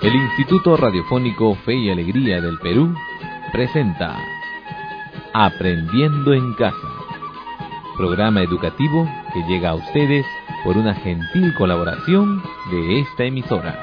El Instituto Radiofónico Fe y Alegría del Perú presenta Aprendiendo en Casa, programa educativo que llega a ustedes por una gentil colaboración de esta emisora.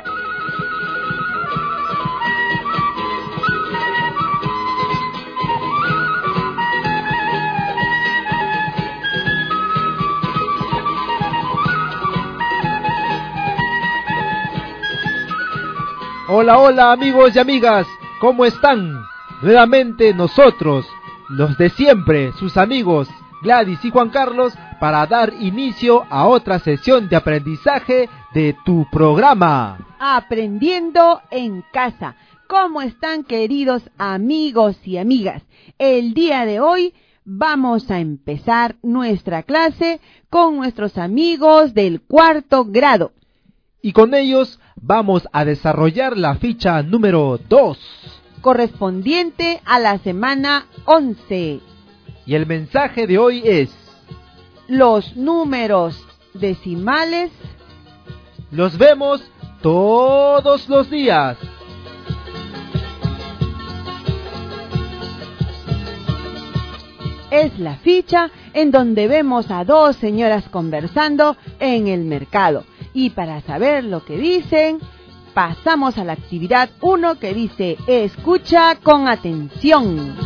Hola, hola amigos y amigas, ¿cómo están? Nuevamente nosotros, los de siempre, sus amigos Gladys y Juan Carlos, para dar inicio a otra sesión de aprendizaje de tu programa Aprendiendo en Casa. ¿Cómo están, queridos amigos y amigas? El día de hoy vamos a empezar nuestra clase con nuestros amigos del 4º grado. Y con ellos vamos a desarrollar la ficha número 2, correspondiente a la semana 11. Y el mensaje de hoy es: los números decimales los vemos todos los días. Es la ficha en donde vemos a dos señoras conversando en el mercado. Y para saber lo que dicen, pasamos a la actividad 1 que dice: escucha con atención.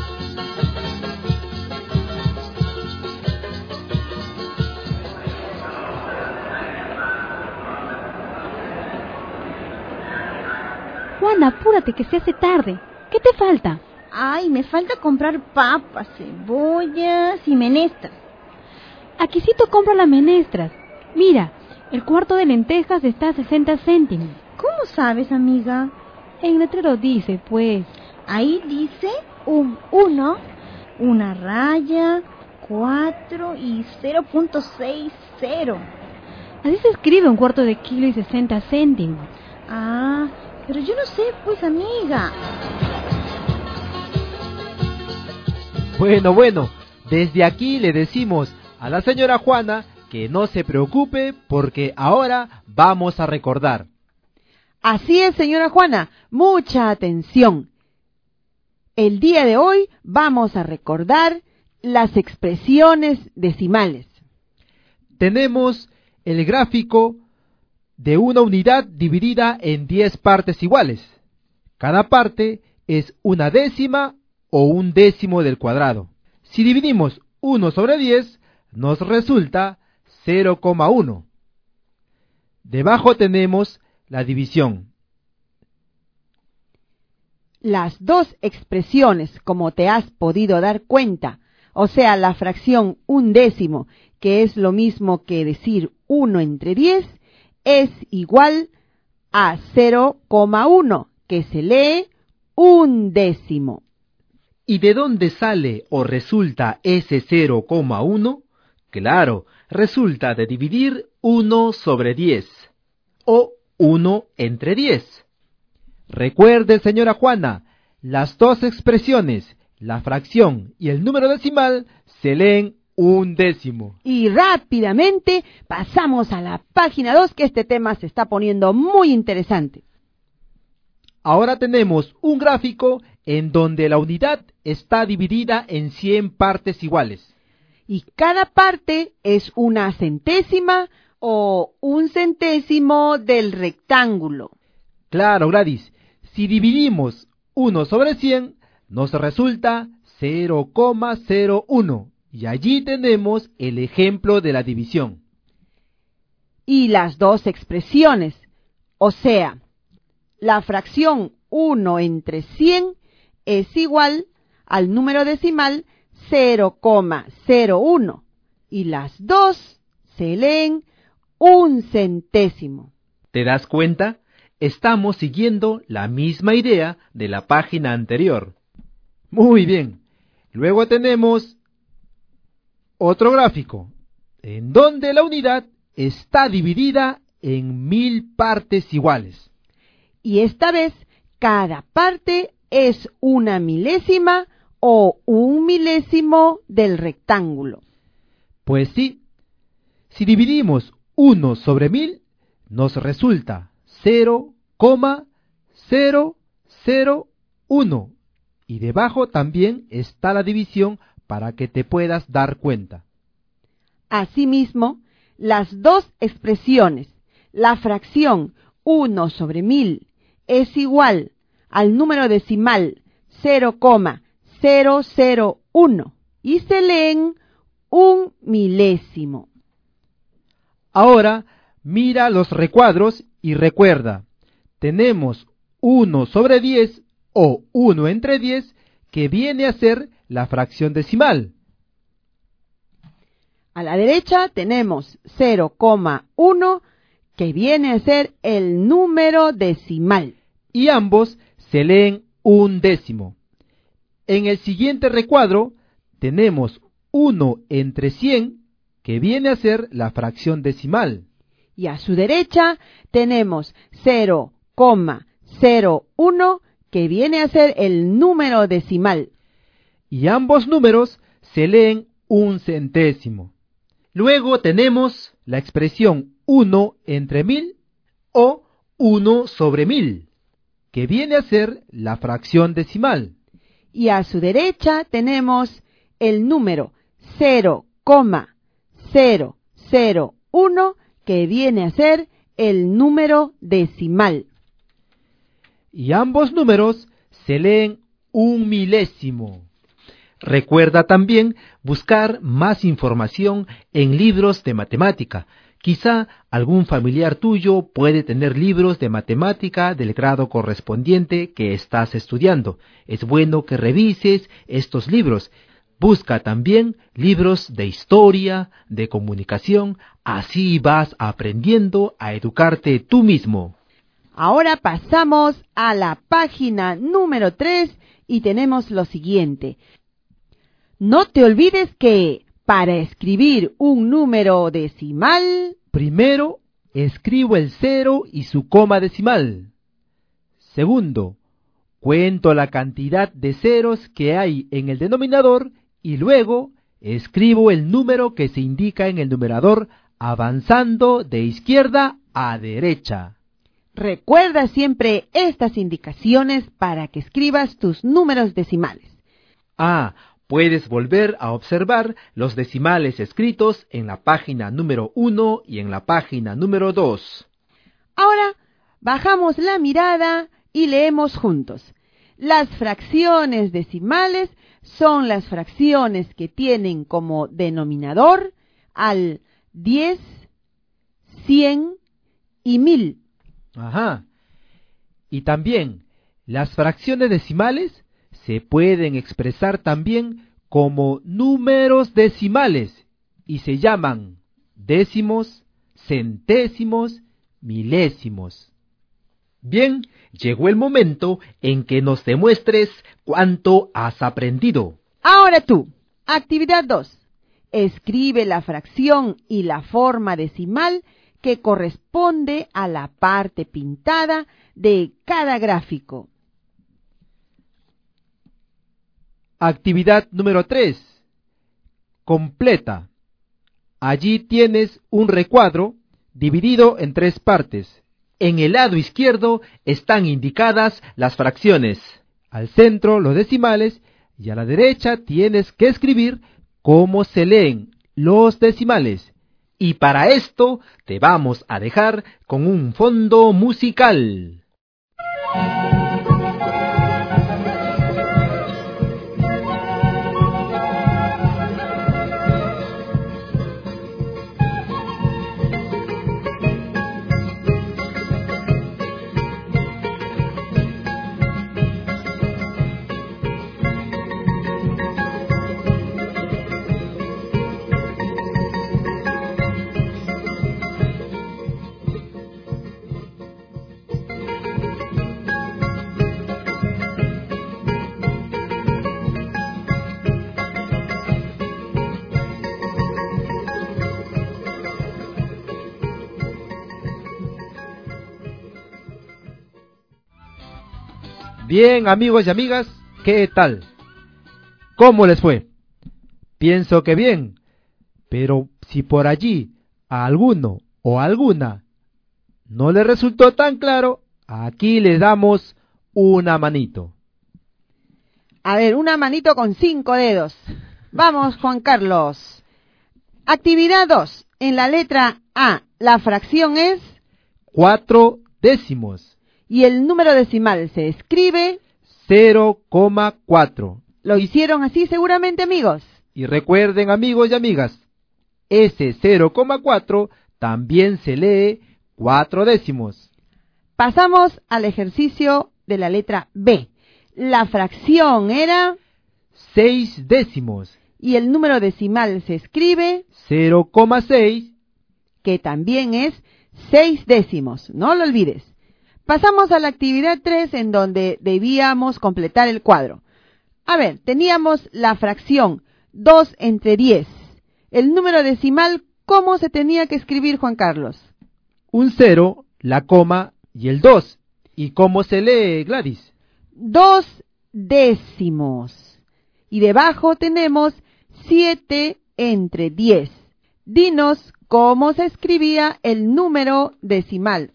Juana, apúrate que se hace tarde. ¿Qué te falta? Ay, me falta comprar papas, cebollas y menestras. Aquícito compra las menestras. Mira, el cuarto de lentejas está a 60 céntimos. ¿Cómo sabes, amiga? El letrero dice, pues. Ahí dice un 1, una raya, 4 y 0.60. Así se escribe un cuarto de kilo y 60 céntimos. Ah, pero yo no sé, pues, amiga. Bueno, desde aquí le decimos a la señora Juana que no se preocupe porque ahora vamos a recordar. Así es, señora Juana, mucha atención. El día de hoy vamos a recordar las expresiones decimales. Tenemos el gráfico de una unidad dividida en 10 partes iguales. Cada parte es una décima o un décimo del cuadrado. Si dividimos 1 sobre 10, nos resulta 0,1. Debajo tenemos la división. Las dos expresiones, como te has podido dar cuenta, o sea, la fracción un décimo, que es lo mismo que decir 1 entre 10, es igual a 0,1, que se lee un décimo. ¿Y de dónde sale o resulta ese 0,1? Claro, resulta de dividir 1 sobre 10, o 1 entre 10. Recuerde, señora Juana, las dos expresiones, la fracción y el número decimal, se leen un décimo. Y rápidamente pasamos a la página 2, que este tema se está poniendo muy interesante. Ahora tenemos un gráfico en donde la unidad está dividida en 100 partes iguales. Y cada parte es una centésima o un centésimo del rectángulo. Claro, Gladys, si dividimos 1 sobre 100, nos resulta 0,01. Y allí tenemos el ejemplo de la división. Y las dos expresiones, o sea, la fracción 1 entre 100 es igual al número decimal 0,01 y las dos se leen un centésimo. ¿Te das cuenta? Estamos siguiendo la misma idea de la página anterior. Muy bien. Luego tenemos otro gráfico en donde la unidad está dividida en 1000 partes iguales. Y esta vez cada parte es una milésima o un milésimo del rectángulo. Pues sí, si dividimos 1 sobre 1000, nos resulta 0, 0, 1. Y debajo también está la división para que te puedas dar cuenta. Asimismo, las dos expresiones, la fracción 1 sobre 1000 es igual al número decimal 0,001 y se leen un milésimo. Ahora mira los recuadros y recuerda, tenemos 1 sobre 10 o 1 entre 10 que viene a ser la fracción decimal. A la derecha tenemos 0,1 que viene a ser el número decimal. Y ambos se leen un décimo. En el siguiente recuadro tenemos 1 entre 100 que viene a ser la fracción decimal. Y a su derecha tenemos 0,01 que viene a ser el número decimal. Y ambos números se leen un centésimo. Luego tenemos la expresión 1 entre 1000 o 1 sobre 1000, que viene a ser la fracción decimal. Y a su derecha tenemos el número 0,001 que viene a ser el número decimal. Y ambos números se leen un milésimo. Recuerda también buscar más información en libros de matemática. Quizá algún familiar tuyo puede tener libros de matemática del grado correspondiente que estás estudiando. Es bueno que revises estos libros. Busca también libros de historia, de comunicación, así vas aprendiendo a educarte tú mismo. Ahora pasamos a la página número 3 y tenemos lo siguiente. No te olvides que para escribir un número decimal, primero, escribo el 0 y su coma decimal. Segundo, cuento la cantidad de ceros que hay en el denominador y luego escribo el número que se indica en el numerador avanzando de izquierda a derecha. Recuerda siempre estas indicaciones para que escribas tus números decimales. Puedes volver a observar los decimales escritos en la página número 1 y en la página número 2. Ahora bajamos la mirada y leemos juntos. Las fracciones decimales son las fracciones que tienen como denominador al 10, 100 y 1000. Y también las fracciones decimales se pueden expresar también como números decimales y se llaman décimos, centésimos, milésimos. Bien, llegó el momento en que nos demuestres cuánto has aprendido. Ahora tú, actividad 2. Escribe la fracción y la forma decimal que corresponde a la parte pintada de cada gráfico. Actividad número 3. Completa. Allí tienes un recuadro dividido en 3 partes. En el lado izquierdo están indicadas las fracciones, al centro los decimales y a la derecha tienes que escribir cómo se leen los decimales. Y para esto te vamos a dejar con un fondo musical. Bien, amigos y amigas, ¿qué tal? ¿Cómo les fue? Pienso que bien, pero si por allí a alguno o alguna no le resultó tan claro, Aquí les damos una manito. A ver, una manito con 5 dedos. Vamos, Juan Carlos. Actividad 2. En la letra A, la fracción es 4 décimos. y el número decimal se escribe 0,4. ¿Lo hicieron así seguramente, amigos? Y recuerden, amigos y amigas, ese 0,4 también se lee 4 décimos. Pasamos al ejercicio de la letra B. La fracción era 6 décimos. y el número decimal se escribe 0,6. que también es 6 décimos. No lo olvides. Pasamos a la actividad 3 en donde debíamos completar el cuadro. A ver, teníamos la fracción 2 entre 10. El número decimal, ¿cómo se tenía que escribir, Juan Carlos? Un 0, la coma y el 2. ¿Y cómo se lee, Gladys? 2 décimos. Y debajo tenemos 7 entre 10. Dinos cómo se escribía el número decimal.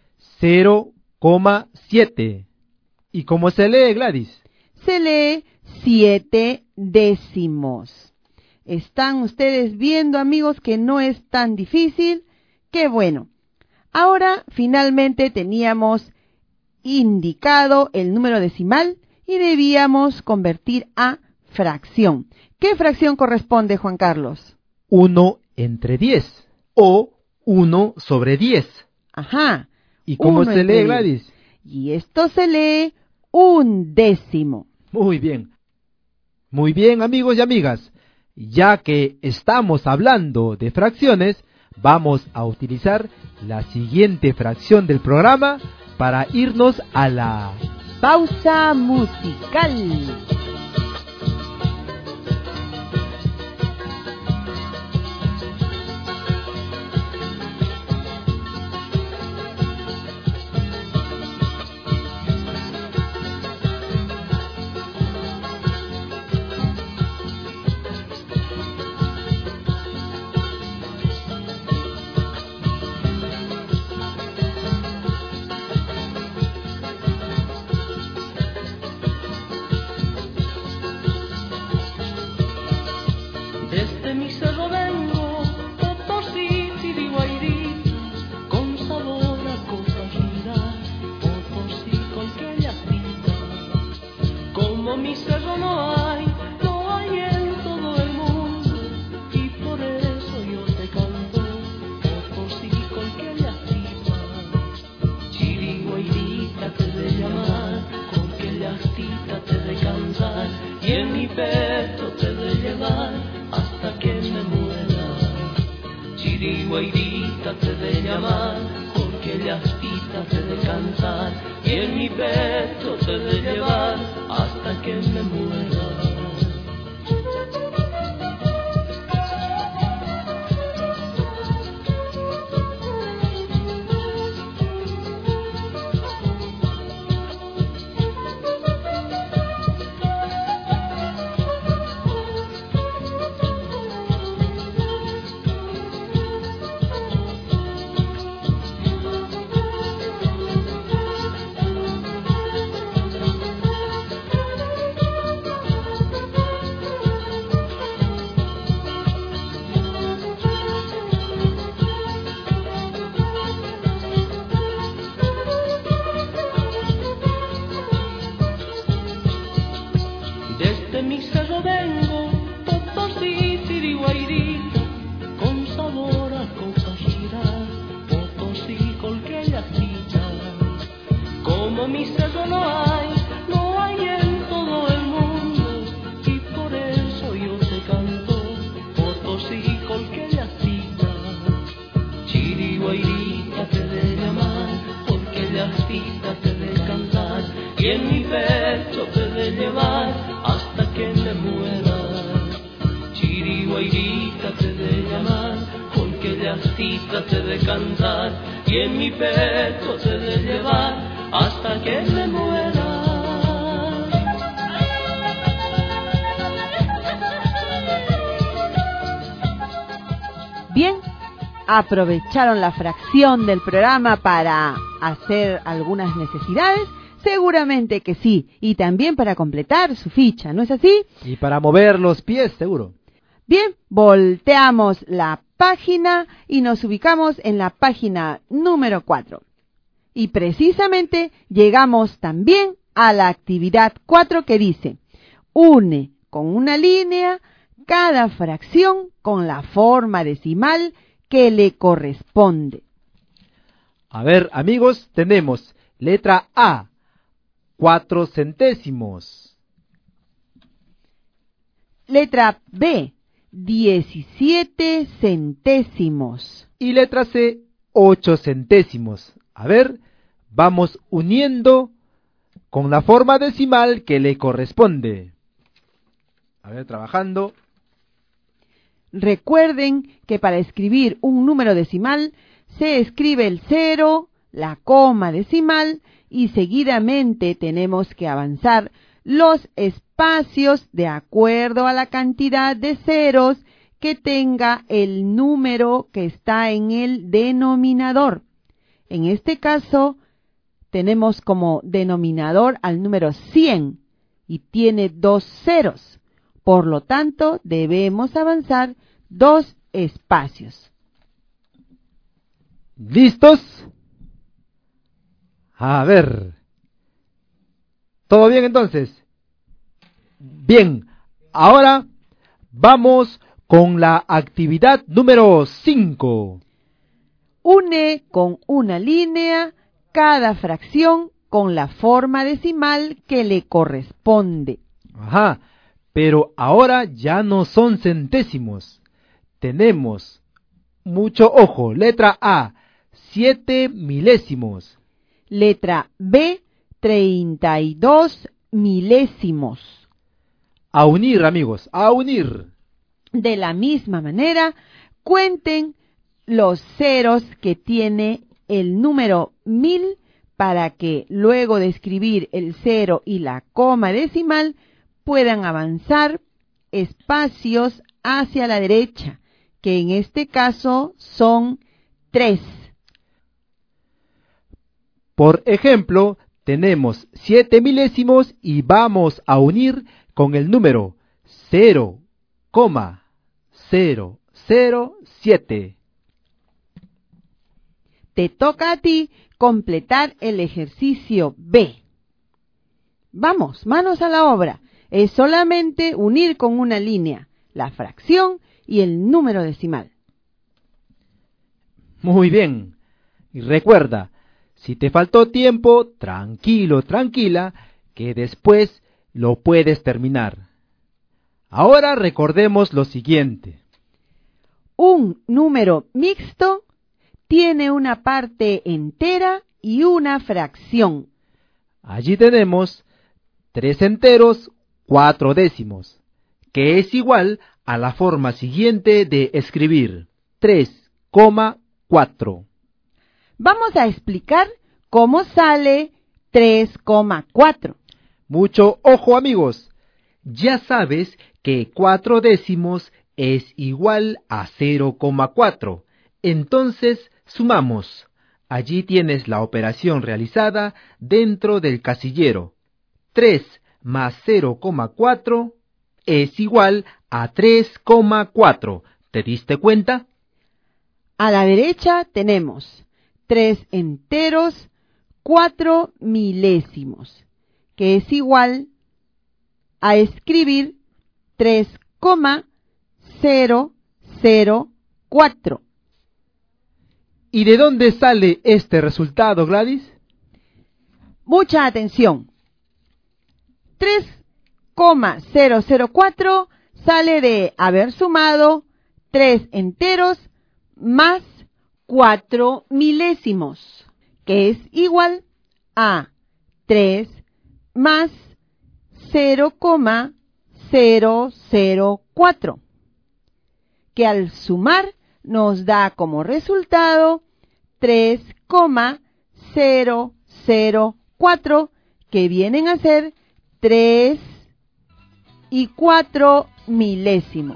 0,7. ¿Y cómo se lee, Gladys? Se lee 7 décimos. ¿Están ustedes viendo, amigos, que no es tan difícil? ¡Qué bueno! Ahora, finalmente, teníamos indicado el número decimal y debíamos convertir a fracción. ¿Qué fracción corresponde, Juan Carlos? 1 entre 10 o 1 sobre 10. Ajá. ¿Y cómo 1 se entre lee, 10. Gladys? Y esto se lee 1 décimo. Muy bien. Muy bien, amigos y amigas. Ya que estamos hablando de fracciones, vamos a utilizar la siguiente fracción del programa para irnos a la Pausa musical. Desde mi cerro vengo, Potosí, Chiriguayrí, con sabor a coca gira, Potosí con quellatita. Como mi cerro no hay en todo el mundo, y por eso yo te canto, Potosí con quellatita. Chiriguayrita te de llamar, con quellatita te de cantar, y en mi pecho te de llevar hasta que me muera. Chiriguayrita te de llamar, porque llastita te de cantar, y en mi pecho te de llevar hasta que me muera. Desde mi cerro vengo, Potosí, Chiriguayrí, con sabor a coca gira, Potosí con quellatita. Como mi cerro no hay en todo el mundo, y por eso yo te canto, Potosí con quellatita. Chiriguayrita te de llamar, porque llastita te de cantar, y en mi pecho te de llevar hasta que me muera. Chiriguayrita te de llamar, porque llastita te de cantar, y en mi pecho te de llevar hasta que me muera. Bien, aprovecharon la fracción del programa para hacer algunas necesidades? Seguramente que sí, y también para completar su ficha, ¿no es así? Y para mover los pies, seguro. Bien, volteamos la página y nos ubicamos en la página número 4. Y precisamente llegamos también a la actividad 4 que dice: une con una línea cada fracción con la forma decimal que le corresponde. A ver, amigos, tenemos letra A, 4 centésimos. Letra B, 17 centésimos. Y letra C, 8 centésimos. A ver, vamos uniendo con la forma decimal que le corresponde. A ver, trabajando. Recuerden que para escribir un número decimal se escribe el 0, la coma decimal y seguidamente tenemos que avanzar los espacios de acuerdo a la cantidad de ceros que tenga el número que está en el denominador. En este caso tenemos como denominador al número 100 y tiene 2 ceros. Por lo tanto, debemos avanzar 2 espacios. ¿Listos? A ver. ¿Todo bien entonces? Bien, ahora vamos con la actividad número 5. Une con una línea cada fracción con la forma decimal que le corresponde. Ajá, pero ahora ya no son centésimos. Tenemos, mucho ojo, letra A, 7 milésimos. Letra B, 32 milésimos. A unir, amigos, a unir. De la misma manera, cuenten los ceros que tiene el número 1000 para que luego de escribir el 0 y la coma decimal puedan avanzar espacios hacia la derecha, que en este caso son 3. Por ejemplo, tenemos 7 milésimos y vamos a unir con el número 0,007. Te toca a ti completar el ejercicio B. Vamos, manos a la obra. Es solamente unir con una línea la fracción y el número decimal. Muy bien. Y recuerda, si te faltó tiempo, tranquilo, tranquila, que después lo puedes terminar. Ahora recordemos lo siguiente. Un número mixto tiene una parte entera y una fracción. Allí tenemos 3 enteros, 4 décimos, que es igual a la forma siguiente de escribir 3,4. Vamos a explicar cómo sale 3,4. Mucho ojo, amigos. Ya sabes que 4 décimos es igual a 0,4. Entonces sumamos. Allí tienes la operación realizada dentro del casillero. 3 más 0,4 es igual a 3,4. ¿Te diste cuenta? A la derecha tenemos 3 enteros, 4 milésimos, que es igual a escribir 3,004. ¿Y de dónde sale este resultado, Gladys? Mucha atención. 3,004 sale de haber sumado 3 enteros más 4 milésimos, que es igual a 3 más 0,004, que al sumar nos da como resultado 3,004, que vienen a ser 3 y 4 milésimos.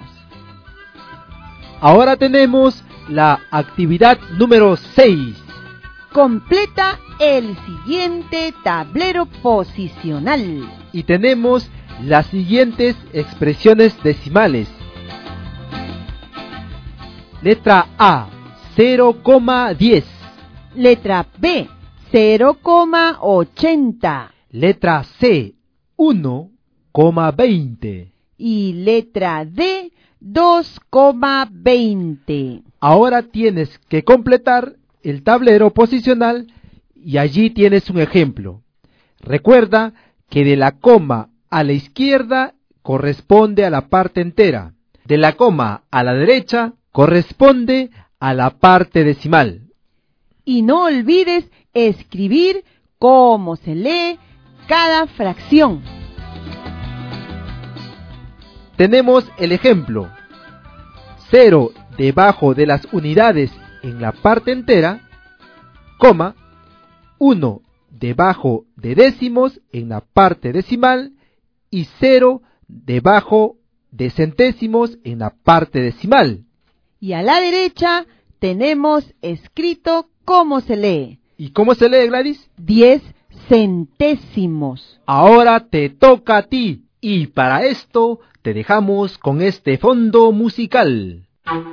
Ahora tenemos la actividad número 6. Completa el siguiente tablero posicional. Y tenemos las siguientes expresiones decimales. Letra A, 0,10. Letra B, 0,80. Letra C, 1,20. Y letra D, 2,20. Ahora tienes que completar el tablero posicional y allí tienes un ejemplo. Recuerda que de la coma a la izquierda corresponde a la parte entera. De la coma a la derecha corresponde a la parte decimal. Y no olvides escribir cómo se lee cada fracción. Tenemos el ejemplo. 0 debajo de las unidades en la parte entera, coma, 1 debajo de décimos en la parte decimal y 0 debajo de centésimos en la parte decimal. Y a la derecha tenemos escrito cómo se lee. ¿Y cómo se lee, Gladys? 10 centésimos. Ahora te toca a ti y para esto te dejamos con este fondo musical.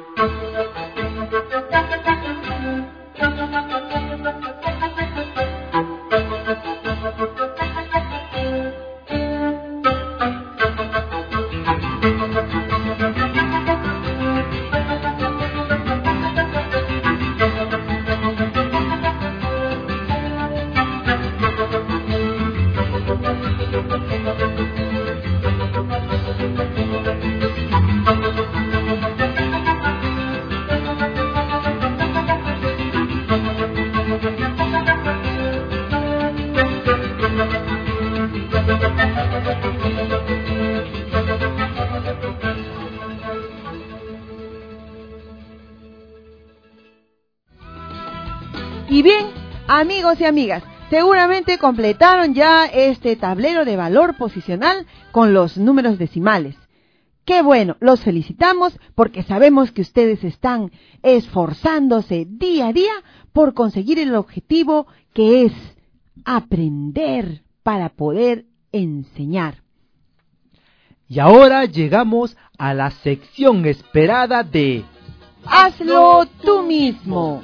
Y bien, amigos y amigas, seguramente completaron ya este tablero de valor posicional con los números decimales. ¡Qué bueno! Los felicitamos porque sabemos que ustedes están esforzándose día a día por conseguir el objetivo que es aprender para poder enseñar. Y ahora llegamos a la sección esperada de ¡Hazlo tú mismo!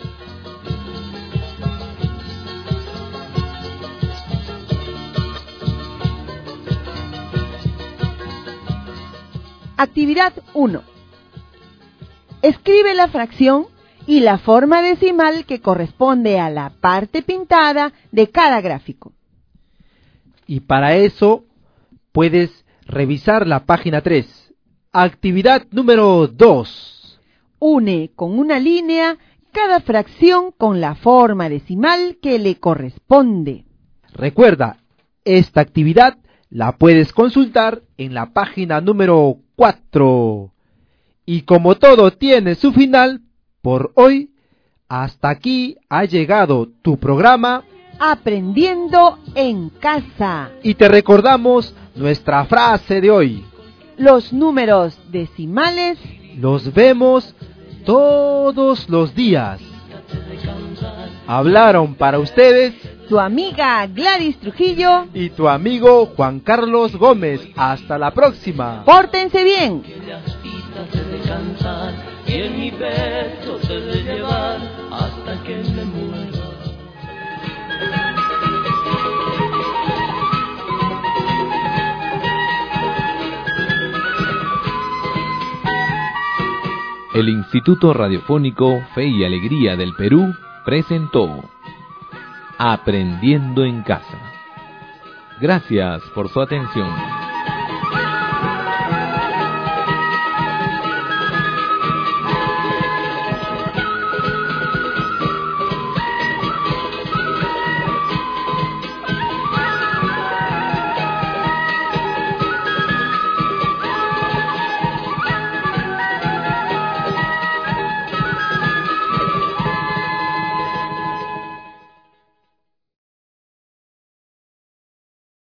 Actividad 1. Escribe la fracción y la forma decimal que corresponde a la parte pintada de cada gráfico. Y para eso puedes revisar la página 3. Actividad número 2. Une con una línea cada fracción con la forma decimal que le corresponde. Recuerda, esta actividad la puedes consultar en la página número 4. Y como todo tiene su final, por hoy, hasta aquí ha llegado tu programa Aprendiendo en Casa. Y te recordamos nuestra frase de hoy. Los números decimales los vemos todos los días. Hablaron para ustedes tu amiga Gladys Trujillo y tu amigo Juan Carlos Gómez. Hasta la próxima. Pórtense bien. Y en mi pecho te de llevar hasta que me muera. El Instituto Radiofónico Fe y Alegría del Perú presentó Aprendiendo en Casa. Gracias por su atención.